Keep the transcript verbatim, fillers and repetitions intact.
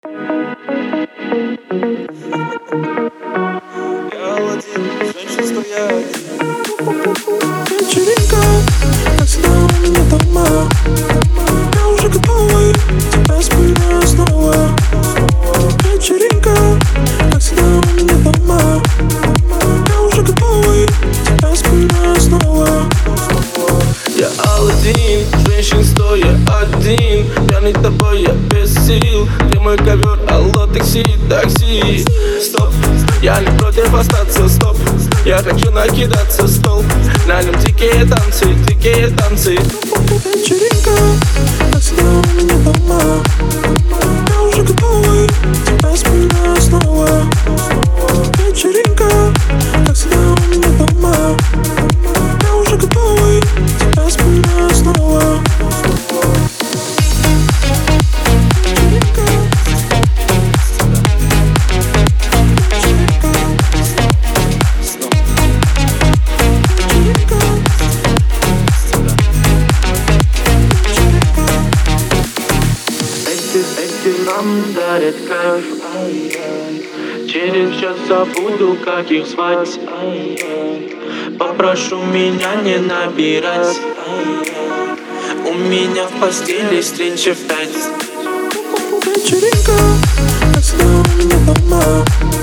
Женщин стоят. Вечеринка, как всегда у меня дома. Я уже готовый, тебя вспоминаю снова. Вечеринка, как всегда у меня дома. Я уже готовый, тебя вспоминаю снова. Я Аладдин, женщин стоя один. Пьяный тобой, я без сил. Где мой ковер, алло, такси, такси. Стоп, я не против остаться, стоп. Я хочу накидаться, стол. На нем дикие танцы, дикие танцы. Вечеринка, как всегда у меня дома. Я уже готовый, тебя вспоминаю снова. Вечеринка, как всегда у меня дома. Я уже готовый, тебя вспоминаю снова. Эти нам дарят кайф. Через час забуду, как их звать. Попрошу меня не набирать. У меня в постели встреча в пять. Вечеринка, как всегда у меня дома.